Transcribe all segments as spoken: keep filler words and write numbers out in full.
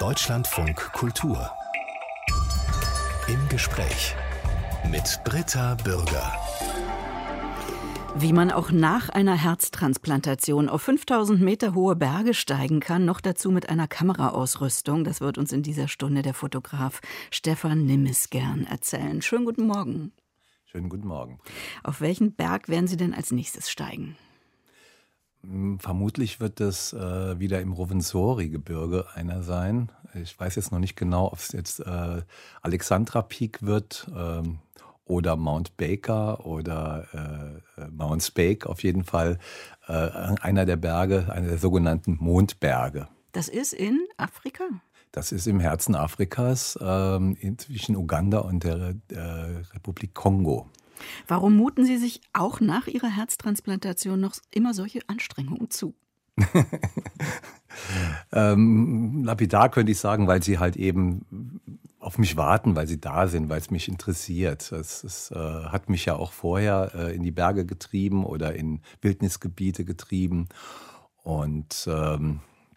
Deutschlandfunk Kultur. Im Gespräch mit Britta Bürger. Wie man auch nach einer Herztransplantation auf fünftausend Meter hohe Berge steigen kann, noch dazu mit einer Kameraausrüstung, das wird uns in dieser Stunde der Fotograf Stefan Nimmisgern erzählen. Schönen guten Morgen. Schönen guten Morgen. Auf welchen Berg werden Sie denn als nächstes steigen? Vermutlich wird es äh, wieder im Rovensori-Gebirge einer sein. Ich weiß jetzt noch nicht genau, ob es jetzt äh, Alexandra Peak wird ähm, oder Mount Baker oder äh, Mount Speke. Auf jeden Fall äh, einer der Berge, einer der sogenannten Mondberge. Das ist in Afrika? Das ist im Herzen Afrikas, ähm, zwischen Uganda und der äh, Republik Kongo. Warum muten Sie sich auch nach Ihrer Herztransplantation noch immer solche Anstrengungen zu? ähm, lapidar könnte ich sagen, weil sie halt eben auf mich warten, weil sie da sind, weil es mich interessiert. Es, es äh, hat mich ja auch vorher äh, in die Berge getrieben oder in Wildnisgebiete getrieben. Und ähm,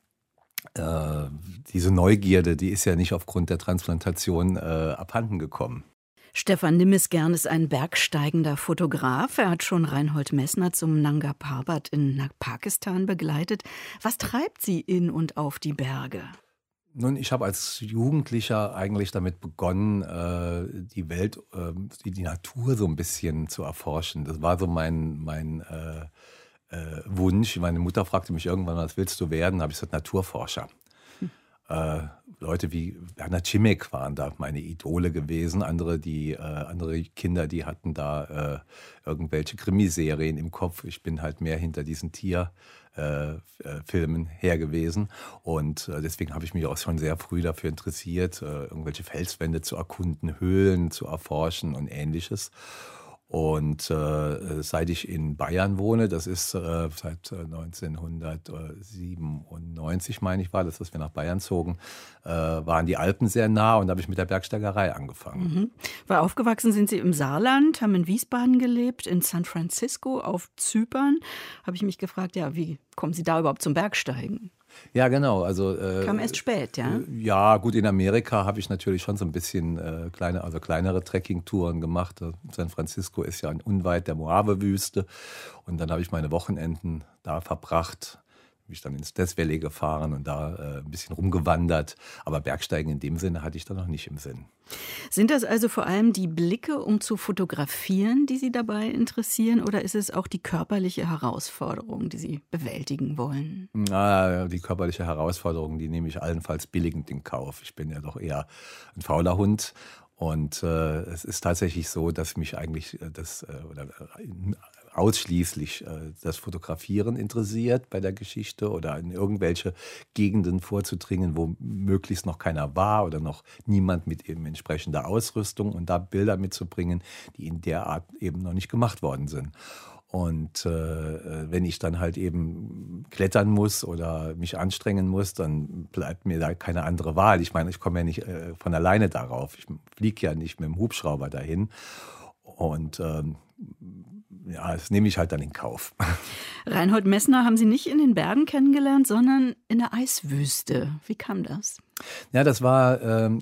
äh, diese Neugierde, die ist ja nicht aufgrund der Transplantation äh, abhanden gekommen. Stefan Nimmisgern ist ein bergsteigender Fotograf. Er hat schon Reinhold Messner zum Nanga Parbat in Pakistan begleitet. Was treibt Sie in und auf die Berge? Nun, ich habe als Jugendlicher eigentlich damit begonnen, die Welt, die Natur so ein bisschen zu erforschen. Das war so mein, mein äh, äh, Wunsch. Meine Mutter fragte mich irgendwann, was willst du werden? Da habe ich gesagt, Naturforscher. Hm. Äh, Leute wie Werner Czimek waren da meine Idole gewesen. Andere, die, äh, andere Kinder, die hatten da äh, irgendwelche Krimiserien im Kopf. Ich bin halt mehr hinter diesen Tierfilmen äh, her gewesen. Und äh, deswegen habe ich mich auch schon sehr früh dafür interessiert, äh, irgendwelche Felswände zu erkunden, Höhlen zu erforschen und Ähnliches. Und äh, seit ich in Bayern wohne, das ist äh, seit neunzehnhundertsiebenundneunzig, meine ich war das, dass wir nach Bayern zogen, äh, waren die Alpen sehr nah und da habe ich mit der Bergsteigerei angefangen. Mhm. Weil aufgewachsen sind Sie im Saarland, haben in Wiesbaden gelebt, in San Francisco, auf Zypern. Habe ich mich gefragt, ja, wie kommen Sie da überhaupt zum Bergsteigen? Ja, genau. Also, äh, Kam erst spät, ja? Äh, ja, gut, in Amerika habe ich natürlich schon so ein bisschen äh, kleine, also kleinere Trekkingtouren gemacht. San Francisco ist ja unweit der Mojave-Wüste. Und dann habe ich meine Wochenenden da verbracht. Bin ich dann ins Death Valley gefahren und da äh, ein bisschen rumgewandert. Aber Bergsteigen in dem Sinne hatte ich da noch nicht im Sinn. Sind das also vor allem die Blicke, um zu fotografieren, die Sie dabei interessieren? Oder ist es auch die körperliche Herausforderung, die Sie bewältigen wollen? Na, die körperliche Herausforderung, die nehme ich allenfalls billigend in Kauf. Ich bin ja doch eher ein fauler Hund. Und äh, es ist tatsächlich so, dass mich eigentlich äh, das äh, oder äh, ausschließlich äh, das Fotografieren interessiert bei der Geschichte oder in irgendwelche Gegenden vorzudringen, wo möglichst noch keiner war oder noch niemand mit eben entsprechender Ausrüstung und da Bilder mitzubringen, die in der Art eben noch nicht gemacht worden sind. Und äh, wenn ich dann halt eben klettern muss oder mich anstrengen muss, dann bleibt mir da keine andere Wahl. Ich meine, ich komme ja nicht äh, von alleine darauf. Ich fliege ja nicht mit dem Hubschrauber dahin. Und ähm, ja, das nehme ich halt dann in Kauf. Reinhold Messner haben Sie nicht in den Bergen kennengelernt, sondern in der Eiswüste. Wie kam das? Ja, das war ähm,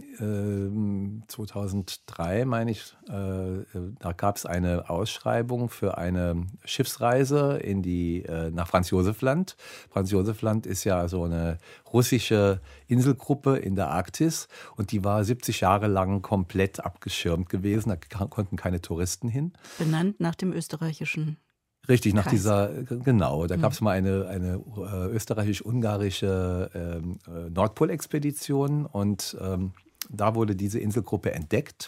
äh, zweitausenddrei, meine ich. Äh, da gab es eine Ausschreibung für eine Schiffsreise in die, äh, nach Franz Josef Land. Franz Josef Land ist ja so eine russische Inselgruppe in der Arktis und die war siebzig Jahre lang komplett abgeschirmt gewesen. Da konnten keine Touristen hin. Benannt nach dem österreichischen Richtig, nach Kreis. dieser, genau, da gab es mal eine, eine äh, österreichisch-ungarische ähm, äh, Nordpolexpedition und ähm, da wurde diese Inselgruppe entdeckt.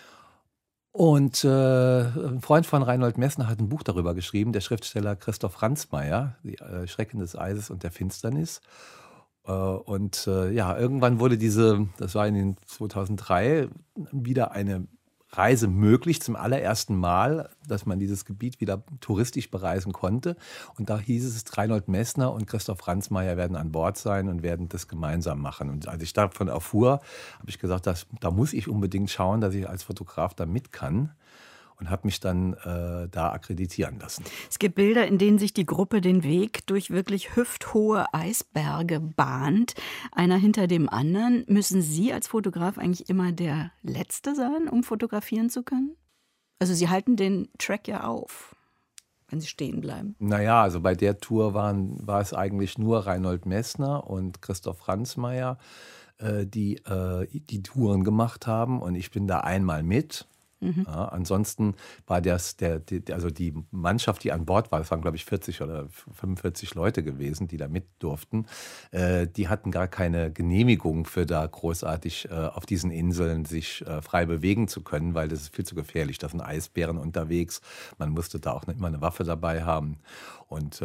Und äh, ein Freund von Reinhold Messner hat ein Buch darüber geschrieben, der Schriftsteller Christoph Ransmayr, Die äh, Schrecken des Eises und der Finsternis. Äh, und äh, ja, irgendwann wurde diese, das war in den zweitausenddrei, wieder eine Reise möglich zum allerersten Mal, dass man dieses Gebiet wieder touristisch bereisen konnte. Und da hieß es, Reinhold Messner und Christoph Ransmayr werden an Bord sein und werden das gemeinsam machen. Und als ich davon erfuhr, habe ich gesagt, das, da muss ich unbedingt schauen, dass ich als Fotograf da mit kann. und habe mich dann äh, da akkreditieren lassen. Es gibt Bilder, in denen sich die Gruppe den Weg durch wirklich hüfthohe Eisberge bahnt, einer hinter dem anderen. Müssen Sie als Fotograf eigentlich immer der Letzte sein, um fotografieren zu können? Also Sie halten den Track ja auf, wenn Sie stehen bleiben. Naja, also bei der Tour waren, war es eigentlich nur Reinhold Messner und Christoph Franzmeier, äh, die äh, die Touren gemacht haben. Und ich bin da einmal mit. Mhm. Ja, ansonsten war das der, der, also die Mannschaft, die an Bord war, das waren glaube ich vierzig oder fünfundvierzig Leute gewesen, die da mit durften, äh, die hatten gar keine Genehmigung für da großartig äh, auf diesen Inseln sich äh, frei bewegen zu können, weil das ist viel zu gefährlich. Da sind Eisbären unterwegs, man musste da auch immer eine Waffe dabei haben. Und äh,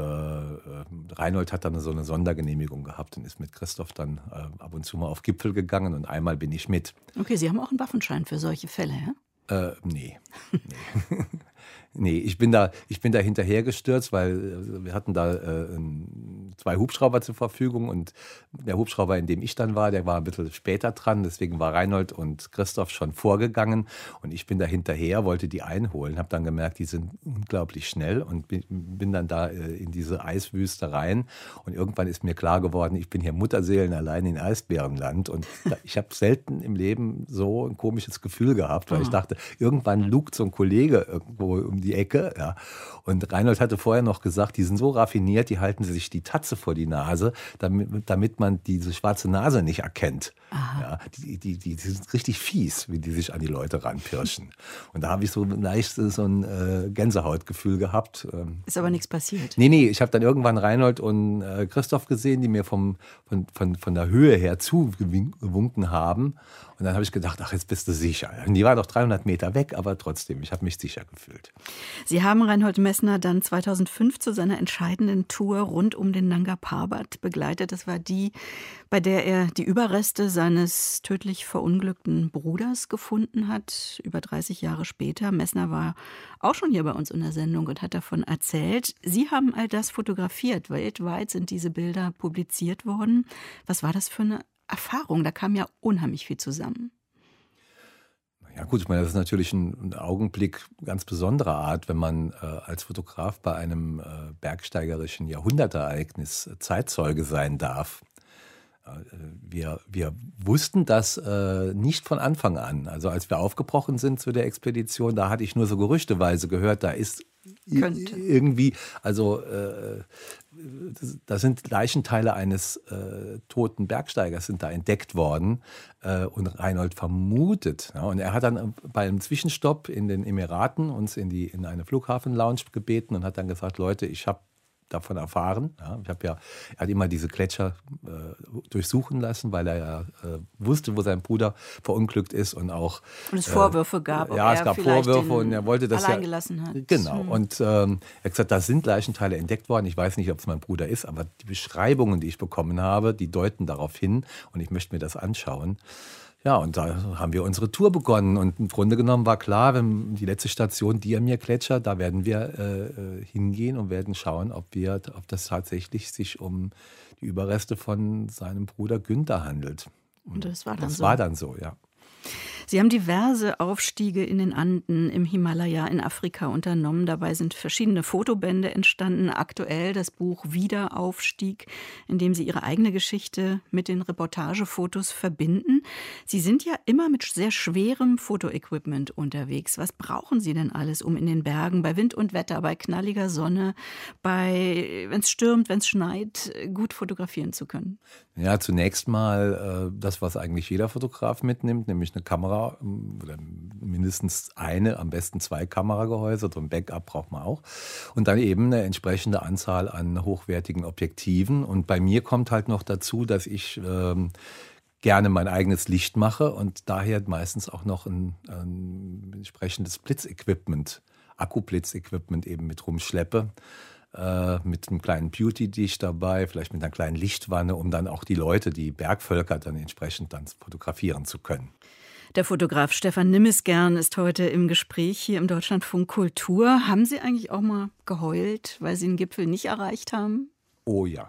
Reinhold hat dann so eine Sondergenehmigung gehabt und ist mit Christoph dann äh, ab und zu mal auf Gipfel gegangen und einmal bin ich mit. Okay, Sie haben auch einen Waffenschein für solche Fälle, ja? Äh, nee. nee. Nee, ich bin da, ich bin da hinterhergestürzt, weil wir hatten da äh, zwei Hubschrauber zur Verfügung und der Hubschrauber, in dem ich dann war, der war ein bisschen später dran, deswegen war Reinhold und Christoph schon vorgegangen und ich bin da hinterher, wollte die einholen, habe dann gemerkt, die sind unglaublich schnell und bin, bin dann da äh, in diese Eiswüste rein und irgendwann ist mir klar geworden, ich bin hier Mutterseelen allein in Eisbärenland und ich habe selten im Leben so ein komisches Gefühl gehabt, weil ich dachte, irgendwann lugt so ein Kollege irgendwo um die Ecke, ja. Und Reinhold hatte vorher noch gesagt, die sind so raffiniert, die halten sich die Tatze vor die Nase, damit, damit man diese schwarze Nase nicht erkennt. Ja, die, die, die, die sind richtig fies, wie die sich an die Leute ranpirschen. Und da habe ich so leicht so ein äh, Gänsehautgefühl gehabt. Ist aber nichts passiert. Nee, nee, ich habe dann irgendwann Reinhold und äh, Christoph gesehen, die mir vom, von, von, von der Höhe her zugewunken haben. Und dann habe ich gedacht, ach, jetzt bist du sicher. Und die waren noch dreihundert Meter weg, aber trotzdem, ich habe mich sicher gefühlt. Sie haben Reinhold Messner dann zweitausendfünf zu seiner entscheidenden Tour rund um den Nanga Parbat begleitet. Das war die, bei der er die Überreste seines tödlich verunglückten Bruders gefunden hat, über dreißig Jahre später. Messner war auch schon hier bei uns in der Sendung und hat davon erzählt. Sie haben all das fotografiert. Weltweit sind diese Bilder publiziert worden. Was war das für eine Erfahrung? Da kam ja unheimlich viel zusammen. Ja gut, ich meine, das ist natürlich ein Augenblick ganz besonderer Art, wenn man äh, als Fotograf bei einem äh, bergsteigerischen Jahrhundertereignis äh, Zeitzeuge sein darf. Äh, wir, wir wussten das äh, nicht von Anfang an. Also als wir aufgebrochen sind zu der Expedition, da hatte ich nur so gerüchteweise gehört, da ist Könnte. irgendwie, also äh, da sind Leichenteile eines äh, toten Bergsteigers sind da entdeckt worden äh, und Reinhold vermutet. Ja, und er hat dann bei einem Zwischenstopp in den Emiraten uns in, die, in eine Flughafenlounge gebeten und hat dann gesagt, Leute, ich habe davon erfahren. Ja, ich habe ja, er hat immer diese Gletscher äh, durchsuchen lassen, weil er ja äh, wusste, wo sein Bruder verunglückt ist und auch und es Vorwürfe gab, äh, ja, es gab Vorwürfe und er wollte das allein ja gelassen hat. Genau. Hm. Und ähm, er hat gesagt, da sind Leichenteile entdeckt worden. Ich weiß nicht, ob es mein Bruder ist, aber die Beschreibungen, die ich bekommen habe, die deuten darauf hin und ich möchte mir das anschauen. Ja, und da haben wir unsere Tour begonnen und im Grunde genommen war klar, wenn die letzte Station Diamir-Gletscher, da werden wir äh, hingehen und werden schauen, ob wir, ob das tatsächlich sich um die Überreste von seinem Bruder Günther handelt. Und, und das war dann das so. war dann so, ja. Sie haben diverse Aufstiege in den Anden, im Himalaya, in Afrika unternommen. Dabei sind verschiedene Fotobände entstanden. Aktuell das Buch Wiederaufstieg, in dem Sie Ihre eigene Geschichte mit den Reportagefotos verbinden. Sie sind ja immer mit sehr schwerem Fotoequipment unterwegs. Was brauchen Sie denn alles, um in den Bergen bei Wind und Wetter, bei knalliger Sonne, bei, wenn es stürmt, wenn es schneit, gut fotografieren zu können? Ja, zunächst mal äh, das, was eigentlich jeder Fotograf mitnimmt, nämlich eine Kamera oder mindestens eine, am besten zwei Kameragehäuse, so ein Backup braucht man auch. Und dann eben eine entsprechende Anzahl an hochwertigen Objektiven. Und bei mir kommt halt noch dazu, dass ich ähm, gerne mein eigenes Licht mache und daher meistens auch noch ein, ein entsprechendes Blitzequipment, Akkublitzequipment eben mit rumschleppe. Mit einem kleinen Beauty-Dish dabei, vielleicht mit einer kleinen Lichtwanne, um dann auch die Leute, die Bergvölker dann entsprechend dann fotografieren zu können. Der Fotograf Stefan Nimisgern ist heute im Gespräch hier im Deutschlandfunk Kultur. Haben Sie eigentlich auch mal geheult, weil Sie den Gipfel nicht erreicht haben? Oh ja.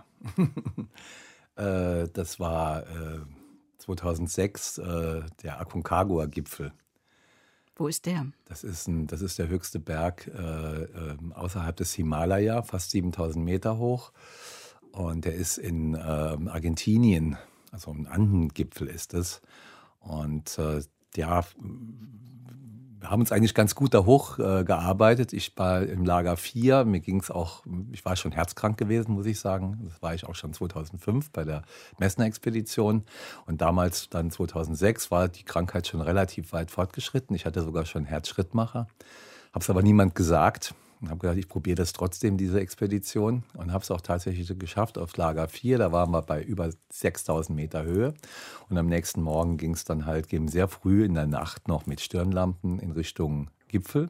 Das war zweitausendsechs der Aconcagua-Gipfel. Wo ist der? Das ist, ein, das ist der höchste Berg äh, äh, außerhalb des Himalaya, fast siebentausend Meter hoch. Und der ist in äh, Argentinien, also ein Andengipfel ist es. Und äh, ja, wir haben uns eigentlich ganz gut da hoch äh, gearbeitet. Ich war im Lager vier, mir ging es auch, ich war schon herzkrank gewesen, muss ich sagen. Das war ich auch schon zweitausendfünf bei der Messner-Expedition. Und damals, dann zweitausendsechs, war die Krankheit schon relativ weit fortgeschritten. Ich hatte sogar schon Herzschrittmacher, habe es aber niemand gesagt. Und habe gedacht, ich probiere das trotzdem, diese Expedition. Und habe es auch tatsächlich geschafft auf Lager vier. Da waren wir bei über sechstausend Meter Höhe. Und am nächsten Morgen ging es dann halt eben sehr früh in der Nacht noch mit Stirnlampen in Richtung Gipfel.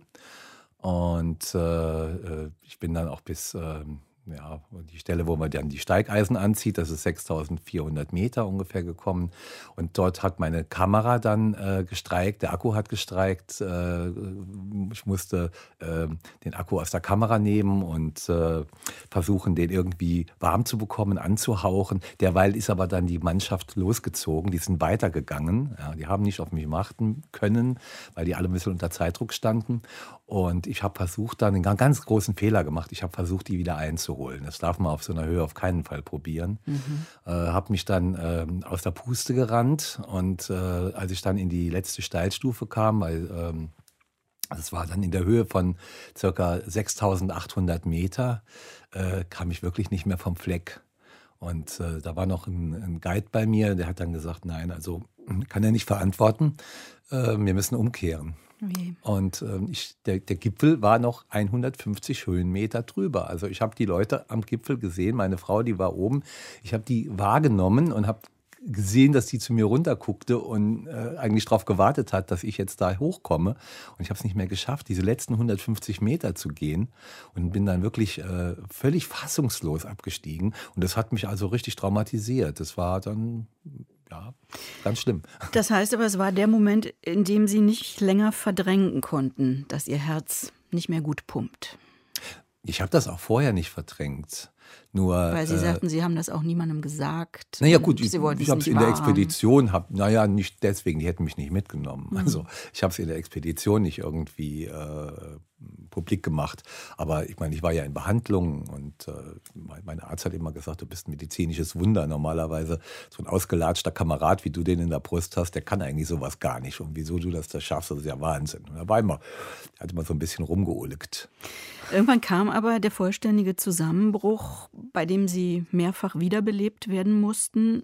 Und äh, ich bin dann auch bis, äh, ja, die Stelle, wo man dann die Steigeisen anzieht, das ist sechstausendvierhundert Meter ungefähr gekommen. Und dort hat meine Kamera dann äh, gestreikt, der Akku hat gestreikt. Äh, ich musste äh, den Akku aus der Kamera nehmen und äh, versuchen, den irgendwie warm zu bekommen, anzuhauchen. Derweil ist aber dann die Mannschaft losgezogen, die sind weitergegangen. Ja, die haben nicht auf mich warten können, weil die alle ein bisschen unter Zeitdruck standen. Und ich habe versucht, dann einen ganz großen Fehler gemacht. Ich habe versucht, die wieder einzuholen. Das darf man auf so einer Höhe auf keinen Fall probieren. Mhm. Äh, habe mich dann äh, aus der Puste gerannt. Und äh, als ich dann in die letzte Steilstufe kam, weil ähm, das war dann in der Höhe von ca. sechstausendachthundert Meter, äh, kam ich wirklich nicht mehr vom Fleck. Und äh, da war noch ein, ein Guide bei mir, der hat dann gesagt, nein, also kann er nicht verantworten. Äh, wir müssen umkehren. Wie? Und ähm, ich, der, der Gipfel war noch hundertfünfzig Höhenmeter drüber. Also ich habe die Leute am Gipfel gesehen, meine Frau, die war oben. Ich habe die wahrgenommen und habe gesehen, dass die zu mir runterguckte und äh, eigentlich darauf gewartet hat, dass ich jetzt da hochkomme. Und ich habe es nicht mehr geschafft, diese letzten hundertfünfzig Meter zu gehen. Und bin dann wirklich äh, völlig fassungslos abgestiegen. Und das hat mich also richtig traumatisiert. Das war dann... Ja, ganz schlimm. Das heißt aber, es war der Moment, in dem Sie nicht länger verdrängen konnten, dass Ihr Herz nicht mehr gut pumpt. Ich habe das auch vorher nicht verdrängt. Nur, Weil Sie äh, sagten, Sie haben das auch niemandem gesagt. Naja gut, ich, Sie ich habe es in der Expedition, hab, naja, nicht deswegen, die hätten mich nicht mitgenommen. Mhm. Also ich habe es in der Expedition nicht irgendwie äh, publik gemacht. Aber ich meine, ich war ja in Behandlung und äh, mein Arzt hat immer gesagt, du bist ein medizinisches Wunder. Normalerweise so ein ausgelatschter Kamerad, wie du den in der Brust hast, der kann eigentlich sowas gar nicht. Und wieso du das da schaffst, das ist ja Wahnsinn. Und da war immer, er hat immer so ein bisschen rumgeulgt. Irgendwann kam aber der vollständige Zusammenbruch, bei dem Sie mehrfach wiederbelebt werden mussten.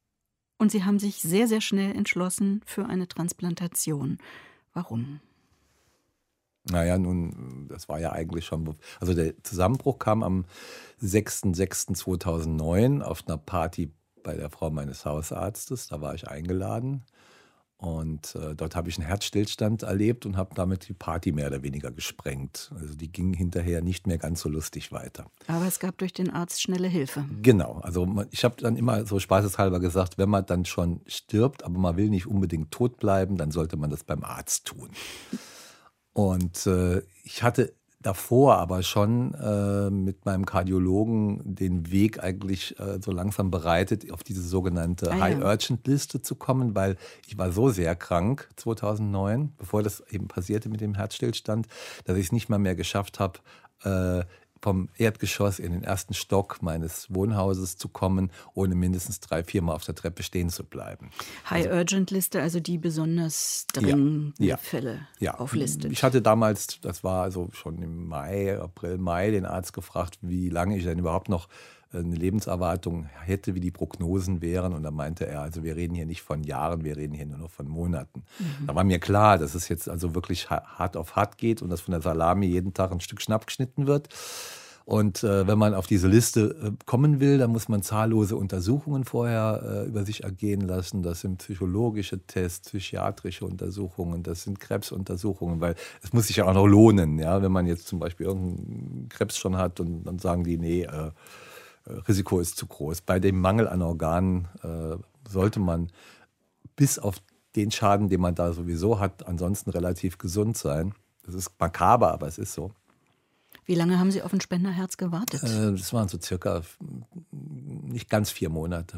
Und Sie haben sich sehr, sehr schnell entschlossen für eine Transplantation. Warum? Naja, nun, das war ja eigentlich schon... Also der Zusammenbruch kam am sechster sechster zweitausendneun auf einer Party bei der Frau meines Hausarztes. Da war ich eingeladen. Und äh, dort habe ich einen Herzstillstand erlebt und habe damit die Party mehr oder weniger gesprengt. Also die ging hinterher nicht mehr ganz so lustig weiter. Aber es gab durch den Arzt schnelle Hilfe. Genau, also ich habe dann immer so spaßeshalber gesagt, wenn man dann schon stirbt, aber man will nicht unbedingt tot bleiben, dann sollte man das beim Arzt tun. Und äh, ich hatte davor aber schon äh, mit meinem Kardiologen den Weg eigentlich äh, so langsam bereitet, auf diese sogenannte ah, ja. High-Urgent-Liste zu kommen, weil ich war so sehr krank zweitausendneun, bevor das eben passierte mit dem Herzstillstand, dass ich es nicht mal mehr geschafft habe, äh, vom Erdgeschoss in den ersten Stock meines Wohnhauses zu kommen, ohne mindestens drei, vier Mal auf der Treppe stehen zu bleiben. High-Urgent-Liste, also die besonders dringenden ja, ja, Fälle ja. auflistet. Ich hatte damals, das war also schon im Mai, April, Mai, den Arzt gefragt, wie lange ich denn überhaupt noch eine Lebenserwartung hätte, wie die Prognosen wären. Und da meinte er, also wir reden hier nicht von Jahren, wir reden hier nur noch von Monaten. Mhm. Da war mir klar, dass es jetzt also wirklich hart auf hart geht und dass von der Salami jeden Tag ein Stück Schnapp geschnitten wird. Und äh, wenn man auf diese Liste äh, kommen will, dann muss man zahllose Untersuchungen vorher äh, über sich ergehen lassen. Das sind psychologische Tests, psychiatrische Untersuchungen, das sind Krebsuntersuchungen, weil es muss sich ja auch noch lohnen, ja, wenn man jetzt zum Beispiel irgendeinen Krebs schon hat und dann sagen die, nee, äh, Risiko ist zu groß. Bei dem Mangel an Organen äh, sollte man bis auf den Schaden, den man da sowieso hat, ansonsten relativ gesund sein. Das ist makaber, aber es ist so. Wie lange haben Sie auf ein Spenderherz gewartet? Äh, das waren so circa nicht ganz vier Monate.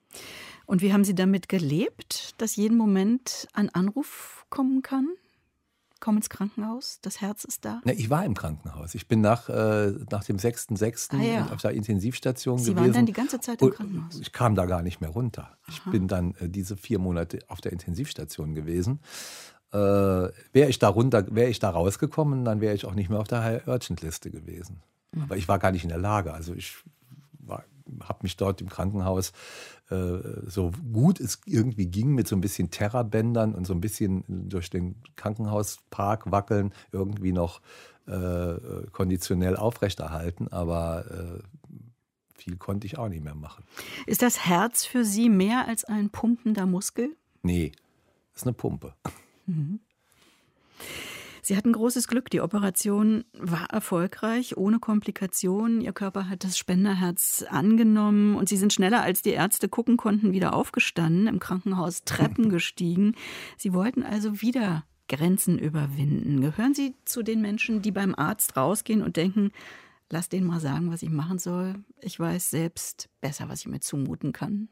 Und wie haben Sie damit gelebt, dass jeden Moment ein Anruf kommen kann? komm ins Krankenhaus, das Herz ist da? Ja, ich war im Krankenhaus. Ich bin nach, äh, nach dem sechsten sechsten Ah, ja. auf der Intensivstation Sie gewesen. Sie waren dann die ganze Zeit im Krankenhaus? Ich kam da gar nicht mehr runter. Aha. Ich bin dann äh, diese vier Monate auf der Intensivstation gewesen. Äh, wäre ich da runter, wäre ich da rausgekommen, dann wäre ich auch nicht mehr auf der High-Urgent-Liste gewesen. Mhm. Aber ich war gar nicht in der Lage. Also ich habe mich dort im Krankenhaus äh, so gut es irgendwie ging mit so ein bisschen Terrabändern und so ein bisschen durch den Krankenhauspark wackeln irgendwie noch äh, konditionell aufrechterhalten, aber äh, viel konnte ich auch nicht mehr machen. Ist das Herz für Sie mehr als ein pumpender Muskel? Nee, ist eine Pumpe. Mhm. Sie hatten großes Glück. Die Operation war erfolgreich, ohne Komplikationen. Ihr Körper hat das Spenderherz angenommen und Sie sind schneller, als die Ärzte gucken konnten, wieder aufgestanden, im Krankenhaus Treppen gestiegen. Sie wollten also wieder Grenzen überwinden. Gehören Sie zu den Menschen, die beim Arzt rausgehen und denken, lass den mal sagen, was ich machen soll. Ich weiß selbst besser, was ich mir zumuten kann?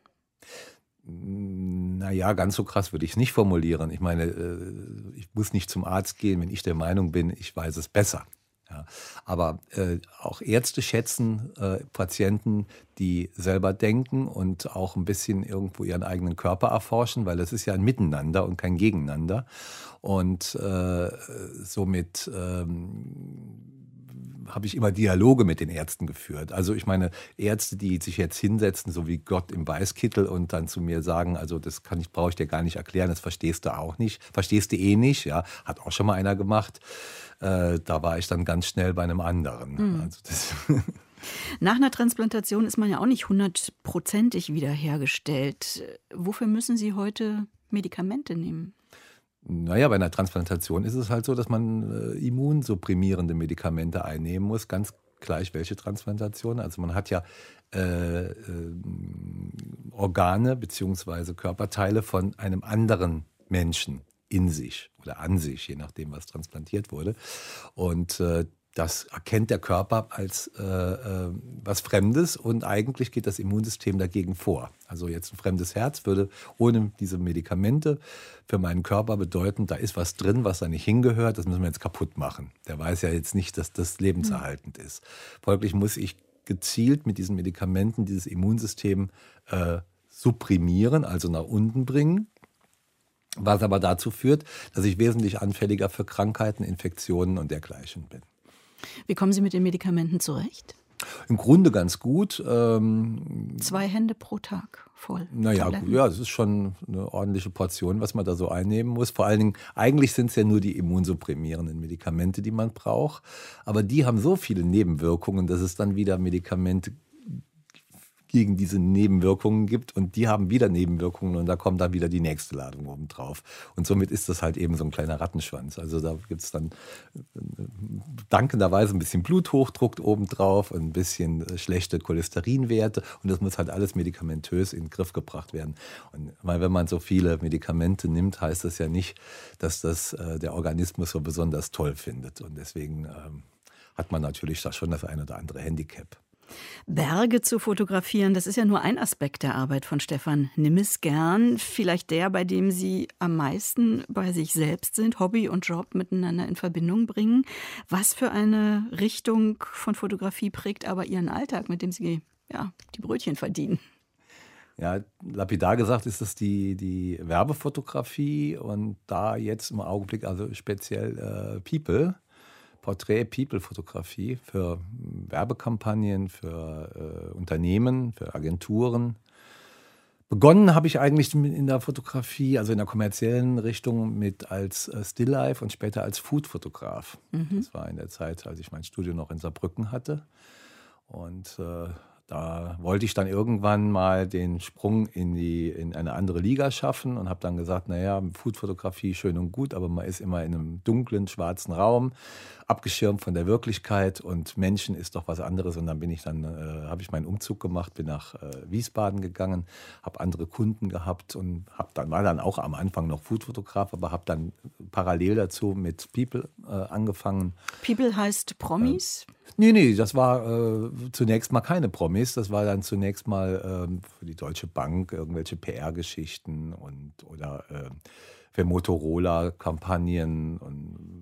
Naja, ganz so krass würde ich es nicht formulieren. Ich meine, ich muss nicht zum Arzt gehen, wenn ich der Meinung bin, ich weiß es besser. Ja, aber äh, auch Ärzte schätzen äh, Patienten, die selber denken und auch ein bisschen irgendwo ihren eigenen Körper erforschen, weil das ist ja ein Miteinander und kein Gegeneinander. Und äh, somit ähm, habe ich immer Dialoge mit den Ärzten geführt. Also ich meine, Ärzte, die sich jetzt hinsetzen, so wie Gott im Weißkittel und dann zu mir sagen, also das kann ich, brauche ich dir gar nicht erklären, das verstehst du auch nicht, verstehst du eh nicht, ja, hat auch schon mal einer gemacht. Äh, da war ich dann ganz schnell bei einem anderen. Mhm. Also das Nach einer Transplantation ist man ja auch nicht hundertprozentig wiederhergestellt. Wofür müssen Sie heute Medikamente nehmen? Naja, bei einer Transplantation ist es halt so, dass man äh, immunsupprimierende Medikamente einnehmen muss, ganz gleich welche Transplantation. Also man hat ja äh, äh, Organe bzw. Körperteile von einem anderen Menschen in sich oder an sich, je nachdem, was transplantiert wurde. Und äh, das erkennt der Körper als äh, äh, was Fremdes und eigentlich geht das Immunsystem dagegen vor. Also jetzt ein fremdes Herz würde ohne diese Medikamente für meinen Körper bedeuten, da ist was drin, was da nicht hingehört, das müssen wir jetzt kaputt machen. Der weiß ja jetzt nicht, dass das lebenserhaltend ist. Folglich muss ich gezielt mit diesen Medikamenten dieses Immunsystem äh, supprimieren, also nach unten bringen. Was aber dazu führt, dass ich wesentlich anfälliger für Krankheiten, Infektionen und dergleichen bin. Wie kommen Sie mit den Medikamenten zurecht? Im Grunde ganz gut. Ähm, Zwei Hände pro Tag voll. Naja, ja, das ist schon eine ordentliche Portion, was man da so einnehmen muss. Vor allen Dingen, eigentlich sind es ja nur die immunsupprimierenden Medikamente, die man braucht. Aber die haben so viele Nebenwirkungen, dass es dann wieder Medikamente gegen diese Nebenwirkungen gibt und die haben wieder Nebenwirkungen und da kommt dann wieder die nächste Ladung oben drauf. Und somit ist das halt eben so ein kleiner Rattenschwanz. Also da gibt es dann dankenderweise ein bisschen Bluthochdruck oben drauf und ein bisschen schlechte Cholesterinwerte und das muss halt alles medikamentös in den Griff gebracht werden. Und wenn man so viele Medikamente nimmt, heißt das ja nicht, dass das äh, der Organismus so besonders toll findet. Und deswegen ähm, hat man natürlich da schon das ein oder andere Handicap. Berge zu fotografieren, das ist ja nur ein Aspekt der Arbeit von Stefan Nimmisgern. Vielleicht der, bei dem Sie am meisten bei sich selbst sind, Hobby und Job miteinander in Verbindung bringen. Was für eine Richtung von Fotografie prägt aber Ihren Alltag, mit dem Sie ja, die Brötchen verdienen? Ja, lapidar gesagt ist das die, die Werbefotografie und da jetzt im Augenblick also speziell äh, People. Porträt-People-Fotografie für Werbekampagnen, für äh, Unternehmen, für Agenturen. Begonnen habe ich eigentlich in der Fotografie, also in der kommerziellen Richtung, mit als äh, Stilllife und später als Food-Fotograf. Mhm. Das war in der Zeit, als ich mein Studio noch in Saarbrücken hatte. Und äh, da wollte ich dann irgendwann mal den Sprung in, die, in eine andere Liga schaffen und habe dann gesagt, naja, Food-Fotografie schön und gut, aber man ist immer in einem dunklen, schwarzen Raum, abgeschirmt von der Wirklichkeit und Menschen ist doch was anderes. Und dann bin ich dann, äh, habe ich meinen Umzug gemacht, bin nach äh, Wiesbaden gegangen, habe andere Kunden gehabt und hab dann, war dann auch am Anfang noch Food-Fotograf, aber habe dann parallel dazu mit People äh, angefangen. People heißt Promis? Äh, nee, nee, das war äh, zunächst mal keine Promis. Das war dann zunächst mal ähm, für die Deutsche Bank irgendwelche P R-Geschichten und oder äh, für Motorola-Kampagnen und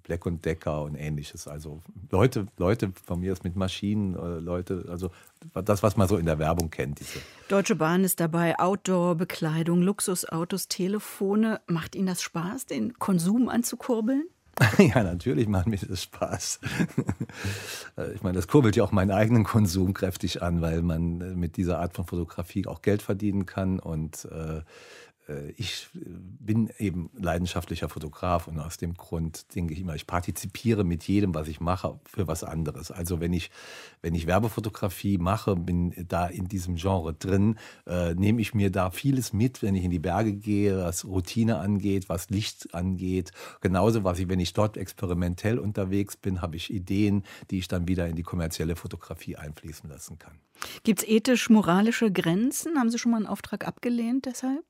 Black und Decker und ähnliches. Also Leute, Leute von mir ist mit Maschinen, äh, Leute, also das, was man so in der Werbung kennt. Diese. Deutsche Bahn ist dabei, Outdoor-Bekleidung, Luxusautos, Telefone. Macht Ihnen das Spaß, den Konsum anzukurbeln? Ja, natürlich macht mir das Spaß. Ich meine, das kurbelt ja auch meinen eigenen Konsum kräftig an, weil man mit dieser Art von Fotografie auch Geld verdienen kann. Und äh, ich bin eben leidenschaftlicher Fotograf und aus dem Grund denke ich immer, ich partizipiere mit jedem, was ich mache, für was anderes. Also wenn ich, wenn ich Werbefotografie mache, bin da in diesem Genre drin, äh, nehme ich mir da vieles mit, wenn ich in die Berge gehe, was Routine angeht, was Licht angeht. Genauso, was ich, wenn ich dort experimentell unterwegs bin, habe ich Ideen, die ich dann wieder in die kommerzielle Fotografie einfließen lassen kann. Gibt es ethisch-moralische Grenzen? Haben Sie schon mal einen Auftrag abgelehnt deshalb?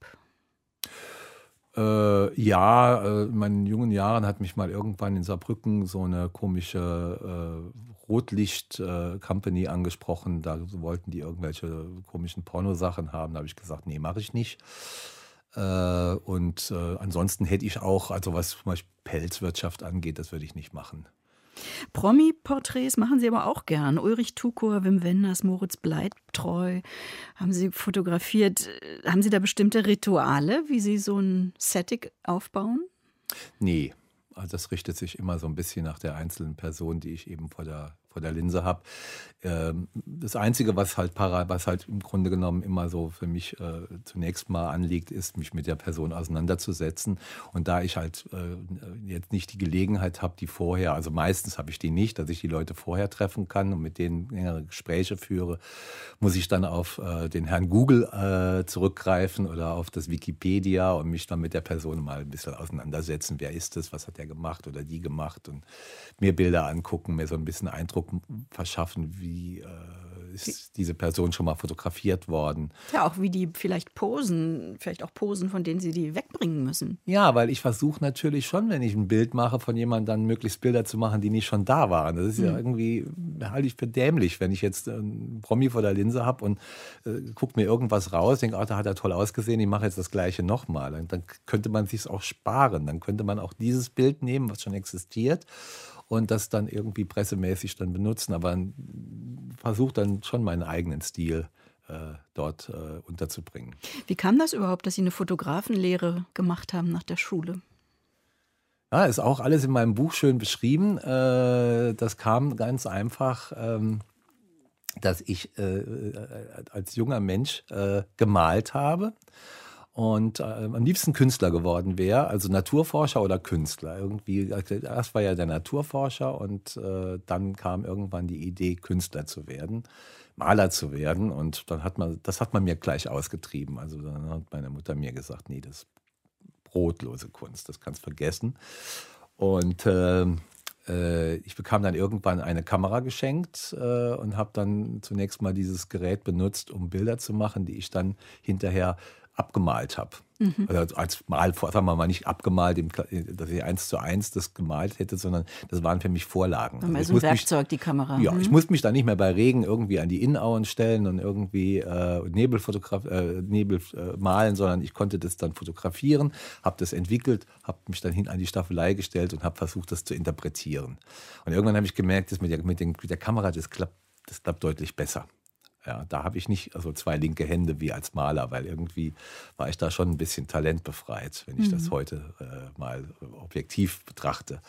Äh, ja, äh, in meinen jungen Jahren hat mich mal irgendwann in Saarbrücken so eine komische äh, Rotlicht-Company äh, angesprochen. Da wollten die irgendwelche komischen Pornosachen haben. Da habe ich gesagt, nee, mache ich nicht. Äh, und äh, ansonsten hätte ich auch, also was zum Beispiel Pelzwirtschaft angeht, das würde ich nicht machen. Promi-Porträts machen Sie aber auch gern. Ulrich Tukur, Wim Wenders, Moritz Bleibtreu haben Sie fotografiert. Haben Sie da bestimmte Rituale, wie Sie so ein Setting aufbauen? Nee, also das richtet sich immer so ein bisschen nach der einzelnen Person, die ich eben vor der, vor der Linse habe. Ähm, das Einzige, was halt, para, was halt im Grunde genommen immer so für mich äh, zunächst mal anliegt, ist, mich mit der Person auseinanderzusetzen. Und da ich halt äh, jetzt nicht die Gelegenheit habe, die vorher, also meistens habe ich die nicht, dass ich die Leute vorher treffen kann und mit denen längere Gespräche führe, muss ich dann auf äh, den Herrn Google äh, zurückgreifen oder auf das Wikipedia und mich dann mit der Person mal ein bisschen auseinandersetzen. Wer ist das? Was hat der gemacht oder die gemacht? Und mir Bilder angucken, mir so ein bisschen Eindruck verschaffen, wie Wie äh, ist diese Person schon mal fotografiert worden? Ja, auch wie die vielleicht posen, vielleicht auch Posen, von denen Sie die wegbringen müssen. Ja, weil ich versuche natürlich schon, wenn ich ein Bild mache von jemandem, dann möglichst Bilder zu machen, die nicht schon da waren. Das ist mhm. ja irgendwie, halte ich für dämlich, wenn ich jetzt einen Promi vor der Linse habe und äh, gucke mir irgendwas raus, denke, oh, da hat er toll ausgesehen, ich mache jetzt das Gleiche nochmal. Dann könnte man sich auch sparen. Dann könnte man auch dieses Bild nehmen, was schon existiert, und das dann irgendwie pressemäßig dann benutzen, aber versuche dann schon meinen eigenen Stil äh, dort äh, unterzubringen. Wie kam das überhaupt, dass Sie eine Fotografenlehre gemacht haben nach der Schule? Ja, ist auch alles in meinem Buch schön beschrieben. Äh, das kam ganz einfach, ähm, dass ich äh, als junger Mensch äh, gemalt habe. Und äh, am liebsten Künstler geworden wäre, also Naturforscher oder Künstler. Irgendwie, erst war ja der Naturforscher und äh, dann kam irgendwann die Idee, Künstler zu werden, Maler zu werden. Und dann hat man, das hat man mir gleich ausgetrieben. Also dann hat meine Mutter mir gesagt, nee, das ist brotlose Kunst, das kannst du vergessen. Und äh, äh, ich bekam dann irgendwann eine Kamera geschenkt äh, und habe dann zunächst mal dieses Gerät benutzt, um Bilder zu machen, die ich dann hinterher abgemalt habe. Mhm. Also als Mal, sagen wir mal, nicht abgemalt, dass ich eins zu eins das gemalt hätte, sondern das waren für mich Vorlagen. Also so ein Werkzeug, mich, die Kamera. Ja, mhm. ich musste mich da nicht mehr bei Regen irgendwie an die Innenauen stellen und irgendwie äh, Nebel, fotograf- äh, Nebel äh, malen, sondern ich konnte das dann fotografieren, habe das entwickelt, habe mich dann hin an die Staffelei gestellt und habe versucht, das zu interpretieren. Und irgendwann habe ich gemerkt, dass mit der, mit, den, mit der Kamera, das klappt, das klappt deutlich besser. Ja, da habe ich nicht also zwei linke Hände wie als Maler, weil irgendwie war ich da schon ein bisschen talentbefreit, wenn ich mhm. das heute äh, mal objektiv betrachte.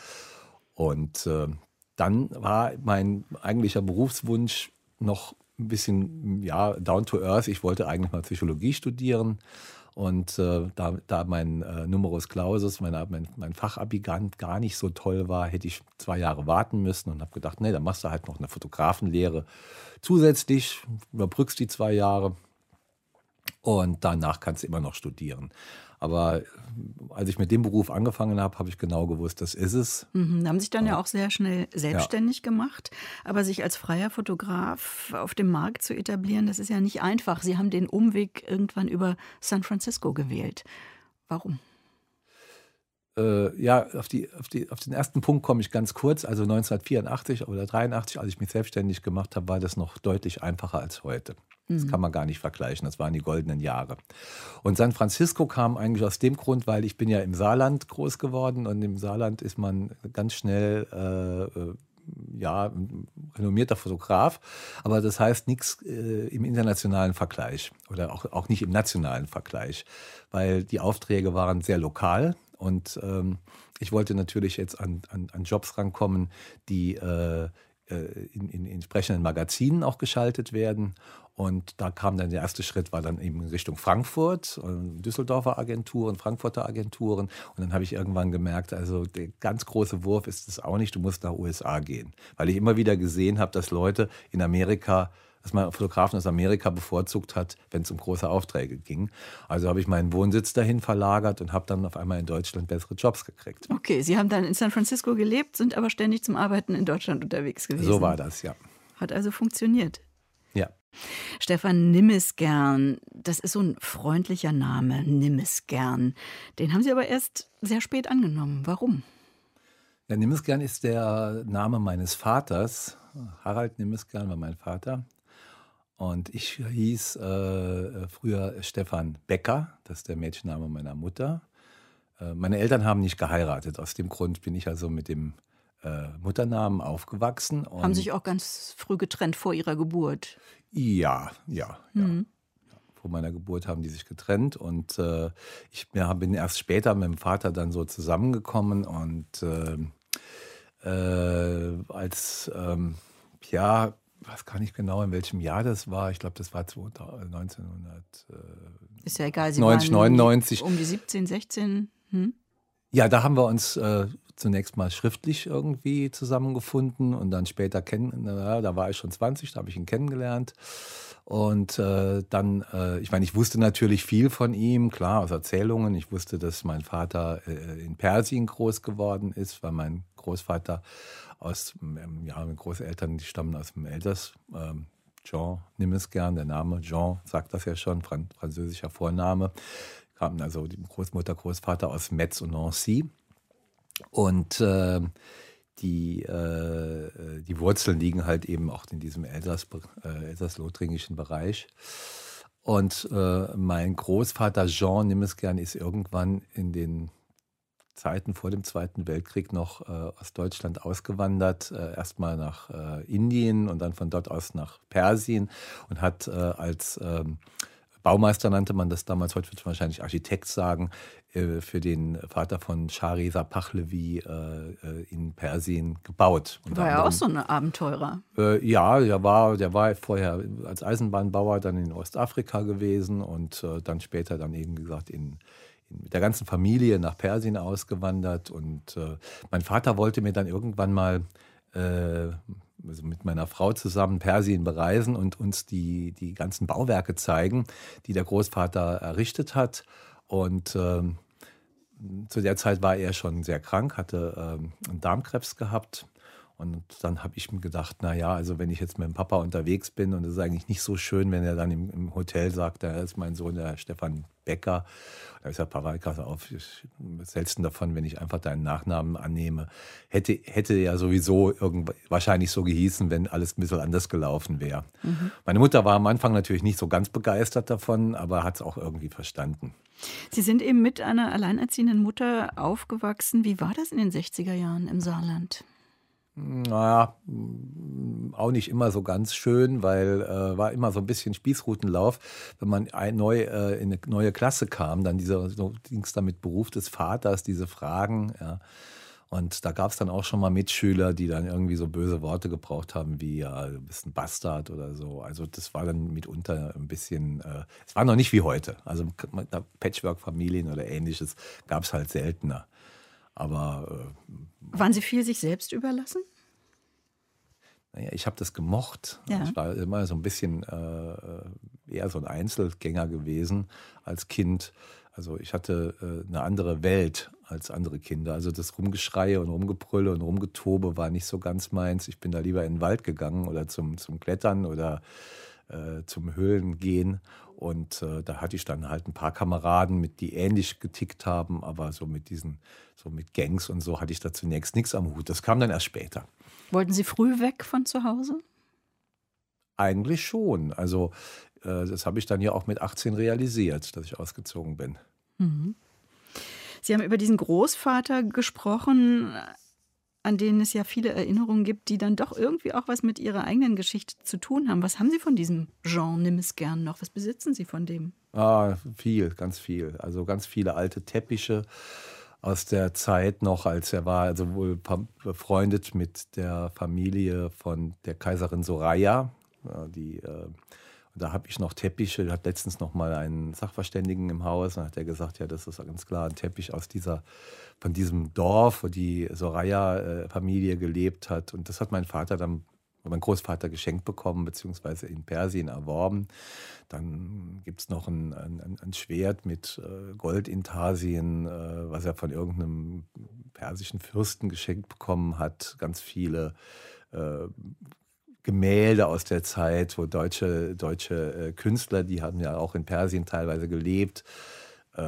Und äh, dann war mein eigentlicher Berufswunsch noch ein bisschen ja, down to earth. Ich wollte eigentlich mal Psychologie studieren. Und äh, da, da mein äh, Numerus Clausus, mein, mein, mein Fachabi gar, gar nicht so toll war, hätte ich zwei Jahre warten müssen und habe gedacht, nee, dann machst du halt noch eine Fotografenlehre zusätzlich, überbrückst die zwei Jahre und danach kannst du immer noch studieren. Aber als ich mit dem Beruf angefangen habe, habe ich genau gewusst, das ist es. Mhm, haben sich dann ja auch sehr schnell selbstständig ja. gemacht. Aber sich als freier Fotograf auf dem Markt zu etablieren, das ist ja nicht einfach. Sie haben den Umweg irgendwann über San Francisco gewählt. Warum? Äh, ja, auf, die, auf, die, auf den ersten Punkt komme ich ganz kurz. Also neunzehnhundertvierundachtzig oder dreiundachtzig, als ich mich selbstständig gemacht habe, war das noch deutlich einfacher als heute. Das kann man gar nicht vergleichen. Das waren die goldenen Jahre. Und San Francisco kam eigentlich aus dem Grund, weil ich bin ja im Saarland groß geworden und im Saarland ist man ganz schnell äh, ja, ein renommierter Fotograf. Aber das heißt nichts äh, im internationalen Vergleich oder auch, auch nicht im nationalen Vergleich, weil die Aufträge waren sehr lokal. Und ähm, ich wollte natürlich jetzt an, an, an Jobs rankommen, die äh, in, in, in entsprechenden Magazinen auch geschaltet werden. Und da kam dann der erste Schritt, war dann eben in Richtung Frankfurt, Düsseldorfer Agenturen, Frankfurter Agenturen. Und dann habe ich irgendwann gemerkt, also der ganz große Wurf ist es auch nicht, du musst nach U S A gehen. Weil ich immer wieder gesehen habe, dass Leute in Amerika, dass man Fotografen aus Amerika bevorzugt hat, wenn es um große Aufträge ging. Also habe ich meinen Wohnsitz dahin verlagert und habe dann auf einmal in Deutschland bessere Jobs gekriegt. Okay, Sie haben dann in San Francisco gelebt, sind aber ständig zum Arbeiten in Deutschland unterwegs gewesen. So war das, ja. Hat also funktioniert. Ja. Stefan Nimmisgern, das ist so ein freundlicher Name, Nimmisgern. Den haben Sie aber erst sehr spät angenommen. Warum? Ja, Nimmisgern ist der Name meines Vaters. Harald Nimmisgern war mein Vater. Und ich hieß äh, früher Stefan Becker, das ist der Mädchenname meiner Mutter. Äh, meine Eltern haben nicht geheiratet. Aus dem Grund bin ich also mit dem äh, Mutternamen aufgewachsen. Und haben sich auch ganz früh getrennt vor ihrer Geburt? Ja, ja, mhm. ja. Vor meiner Geburt haben die sich getrennt. Und äh, ich ja, bin erst später mit dem Vater dann so zusammengekommen. Und äh, äh, als, ähm, ja, ich weiß gar nicht genau, in welchem Jahr das war. Ich glaube, das war neunzehnhundert. Ist ja egal, Sie neunzig, waren neunundneunzig. Um die siebzehn, sechzehn. Hm? Ja, da haben wir uns äh, zunächst mal schriftlich irgendwie zusammengefunden und dann später kennen. Ja, da war ich schon zwanzig, da habe ich ihn kennengelernt. Und äh, dann, äh, ich meine, ich wusste natürlich viel von ihm, klar, aus Erzählungen. Ich wusste, dass mein Vater äh, in Persien groß geworden ist, weil mein Großvater aus, ähm, ja, meine Großeltern, die stammen aus dem Elsass. Ähm, Jean Nimmisgern, der Name Jean sagt das ja schon, fran- französischer Vorname. Kamen also die Großmutter, Großvater aus Metz und Nancy. Und äh, die, äh, die Wurzeln liegen halt eben auch in diesem Elsass, äh, elsass-lothringischen Bereich. Und äh, mein Großvater Jean Nimmisgern ist irgendwann in den Zeiten vor dem Zweiten Weltkrieg noch äh, aus Deutschland ausgewandert, äh, erstmal nach äh, Indien und dann von dort aus nach Persien und hat äh, als ähm, Baumeister, nannte man das damals, heute wird man wahrscheinlich Architekt sagen, äh, für den Vater von Shahriar Pahlavi äh, in Persien gebaut. War ja auch so ein Abenteurer. Äh, ja, der war, der war vorher als Eisenbahnbauer dann in Ostafrika gewesen und äh, dann später dann eben gesagt in mit der ganzen Familie nach Persien ausgewandert. Und äh, mein Vater wollte mir dann irgendwann mal äh, also mit meiner Frau zusammen Persien bereisen und uns die, die ganzen Bauwerke zeigen, die der Großvater errichtet hat. Und äh, zu der Zeit war er schon sehr krank, hatte äh, einen Darmkrebs gehabt. Und dann habe ich mir gedacht, naja, also wenn ich jetzt mit dem Papa unterwegs bin und es ist eigentlich nicht so schön, wenn er dann im, im Hotel sagt, da ist mein Sohn, der Stefan Becker. Da ist der Papa, pass auf, was hältst du davon, wenn ich einfach deinen Nachnamen annehme? Hätte, hätte ja sowieso irgend, wahrscheinlich so gehießen, wenn alles ein bisschen anders gelaufen wäre. Mhm. Meine Mutter war am Anfang natürlich nicht so ganz begeistert davon, aber hat es auch irgendwie verstanden. Sie sind eben mit einer alleinerziehenden Mutter aufgewachsen. Wie war das in den sechziger Jahren im Saarland? Naja, auch nicht immer so ganz schön, weil äh, war immer so ein bisschen Spießrutenlauf. Wenn man ein, neu äh, in eine neue Klasse kam, dann dieser, so ging es dann mit Beruf des Vaters, diese Fragen. Ja. Und da gab es dann auch schon mal Mitschüler, die dann irgendwie so böse Worte gebraucht haben, wie ja, du bist ein Bastard oder so. Also das war dann mitunter ein bisschen, äh, es war noch nicht wie heute. Also Patchwork-Familien oder Ähnliches gab es halt seltener. Aber äh, waren Sie viel sich selbst überlassen? Naja, ich habe das gemocht. Ja. Ich war immer so ein bisschen äh, eher so ein Einzelgänger gewesen als Kind. Also ich hatte äh, eine andere Welt als andere Kinder. Also das Rumgeschreie und Rumgebrülle und Rumgetobe war nicht so ganz meins. Ich bin da lieber in den Wald gegangen oder zum, zum Klettern oder äh, zum Höhlengehen. Und äh, da hatte ich dann halt ein paar Kameraden, mit die ähnlich getickt haben, aber so mit diesen, so mit Gangs und so hatte ich da zunächst nichts am Hut. Das kam dann erst später. Wollten Sie früh weg von zu Hause? Eigentlich schon. Also äh, das habe ich dann ja auch mit achtzehn realisiert, dass ich ausgezogen bin. Mhm. Sie haben über diesen Großvater gesprochen, an denen es ja viele Erinnerungen gibt, die dann doch irgendwie auch was mit Ihrer eigenen Geschichte zu tun haben. Was haben Sie von diesem Jean Nimesgern noch? Was besitzen Sie von dem? Ah, viel, ganz viel. Also ganz viele alte Teppiche aus der Zeit noch, als er war, also wohl befreundet mit der Familie von der Kaiserin Soraya. Ja, die, äh, da habe ich noch Teppiche. Ich hatte letztens noch mal einen Sachverständigen im Haus. Und hat er gesagt, ja, das ist ganz klar ein Teppich aus dieser, von diesem Dorf, wo die Soraya-Familie gelebt hat. Und das hat mein Vater dann, mein Großvater geschenkt bekommen, beziehungsweise in Persien erworben. Dann gibt es noch ein, ein, ein Schwert mit äh, Goldintarsien, äh, was er von irgendeinem persischen Fürsten geschenkt bekommen hat. Ganz viele äh, Gemälde aus der Zeit, wo deutsche, deutsche äh, Künstler, die haben ja auch in Persien teilweise gelebt, äh,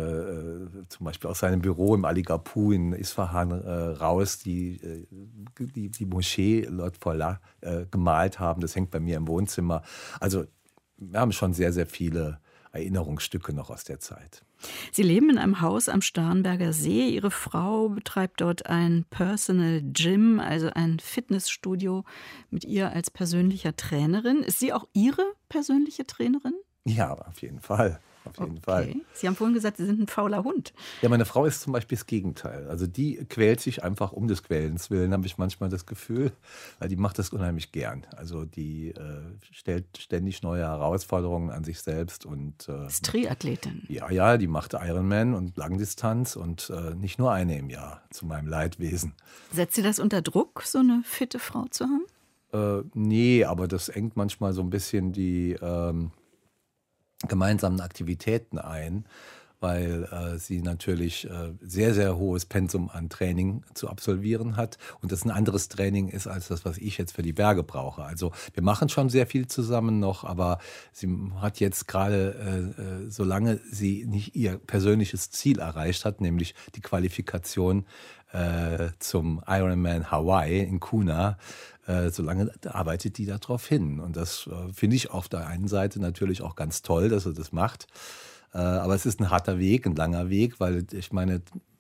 zum Beispiel aus seinem Büro im Aligarpur in Isfahan äh, raus, die, äh, die die Moschee Lot Fola äh, gemalt haben. Das hängt bei mir im Wohnzimmer. Also wir haben schon sehr, sehr viele Erinnerungsstücke noch aus der Zeit. Sie leben in einem Haus am Starnberger See. Ihre Frau betreibt dort ein Personal Gym, also ein Fitnessstudio mit ihr als persönlicher Trainerin. Ist sie auch Ihre persönliche Trainerin? Ja, auf jeden Fall. Auf jeden okay. Fall. Sie haben vorhin gesagt, Sie sind ein fauler Hund. Ja, meine Frau ist zum Beispiel das Gegenteil. Also die quält sich einfach um des Quälens willen, habe ich manchmal das Gefühl, weil die macht das unheimlich gern. Also die äh, stellt ständig neue Herausforderungen an sich selbst. Und, äh, ist Triathletin. Ja, ja, die macht Ironman und Langdistanz und äh, nicht nur eine im Jahr, zu meinem Leidwesen. Setzt Sie das unter Druck, so eine fitte Frau zu haben? Äh, nee, aber das engt manchmal so ein bisschen die Ähm, gemeinsamen Aktivitäten ein, weil äh, sie natürlich äh, sehr, sehr hohes Pensum an Training zu absolvieren hat und das ein anderes Training ist als das, was ich jetzt für die Berge brauche. Also wir machen schon sehr viel zusammen noch, aber sie hat jetzt gerade, äh, solange sie nicht ihr persönliches Ziel erreicht hat, nämlich die Qualifikation äh, zum Ironman Hawaii in Kona, Äh, solange arbeitet die darauf hin. Und das äh, finde ich auf der einen Seite natürlich auch ganz toll, dass er das macht. Äh, aber es ist ein harter Weg, ein langer Weg, weil ich meine,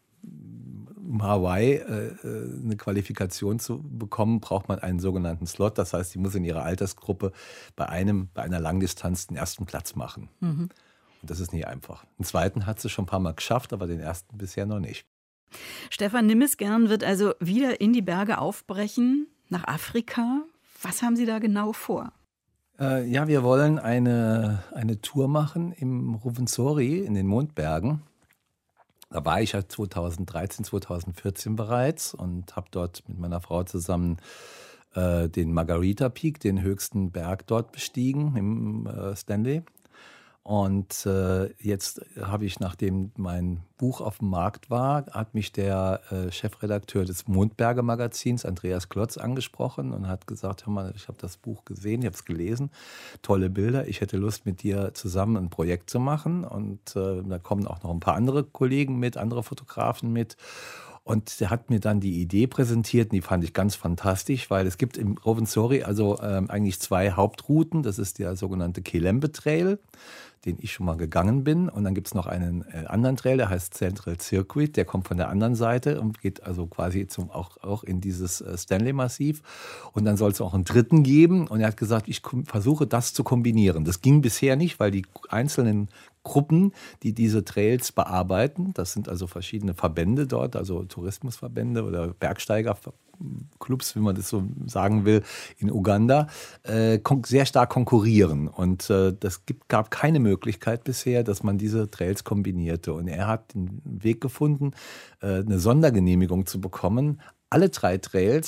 um Hawaii äh, eine Qualifikation zu bekommen, braucht man einen sogenannten Slot. Das heißt, sie muss in ihrer Altersgruppe bei, einem, bei einer Langdistanz den ersten Platz machen. Mhm. Und das ist nicht einfach. Den zweiten hat sie schon ein paar Mal geschafft, aber den ersten bisher noch nicht. Stefan Nimesgern wird also wieder in die Berge aufbrechen. Nach Afrika. Was haben Sie da genau vor? Äh, ja, wir wollen eine, eine Tour machen im Rwenzori in den Mondbergen. Da war ich ja zweitausenddreizehn, zweitausendvierzehn bereits und habe dort mit meiner Frau zusammen äh, den Margarita Peak, den höchsten Berg dort bestiegen im äh, Stanley. Und äh, jetzt habe ich, nachdem mein Buch auf dem Markt war, hat mich der äh, Chefredakteur des Mondberger Magazins, Andreas Klotz, angesprochen und hat gesagt, hör mal, ich habe das Buch gesehen, ich habe es gelesen, tolle Bilder, ich hätte Lust, mit dir zusammen ein Projekt zu machen. Und äh, da kommen auch noch ein paar andere Kollegen mit, andere Fotografen mit. Und der hat mir dann die Idee präsentiert, und die fand ich ganz fantastisch, weil es gibt im Rwenzori also ähm, eigentlich zwei Hauptrouten. Das ist der sogenannte Kilembe Trail, den ich schon mal gegangen bin. Und dann gibt es noch einen äh, anderen Trail, der heißt Central Circuit. Der kommt von der anderen Seite und geht also quasi zum, auch, auch in dieses äh, Stanley-Massiv. Und dann soll es auch einen dritten geben. Und er hat gesagt, ich versuche das zu kombinieren. Das ging bisher nicht, weil die einzelnen Gruppen, die diese Trails bearbeiten, das sind also verschiedene Verbände dort, also Tourismusverbände oder Bergsteigerclubs, wie man das so sagen will, in Uganda, äh, sehr stark konkurrieren. Und äh, das gibt, gab keine Möglichkeit bisher, dass man diese Trails kombinierte. Und er hat den Weg gefunden, äh, eine Sondergenehmigung zu bekommen, alle drei Trails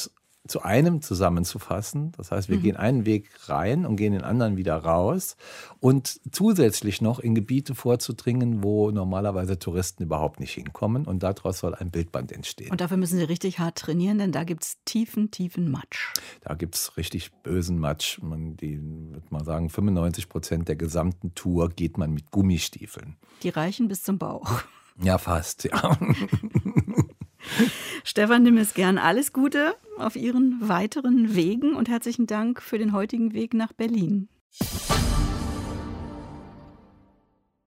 zu einem zusammenzufassen. Das heißt, wir Mhm. gehen einen Weg rein und gehen den anderen wieder raus und zusätzlich noch in Gebiete vorzudringen, wo normalerweise Touristen überhaupt nicht hinkommen, und daraus soll ein Bildband entstehen. Und dafür müssen Sie richtig hart trainieren, denn da gibt es tiefen, tiefen Matsch. Da gibt es richtig bösen Matsch. Man, die, würde mal sagen, fünfundneunzig Prozent der gesamten Tour geht man mit Gummistiefeln. Die reichen bis zum Bauch. Ja, fast, ja. Stefan de Mesgern, alles Gute auf Ihren weiteren Wegen und herzlichen Dank für den heutigen Weg nach Berlin.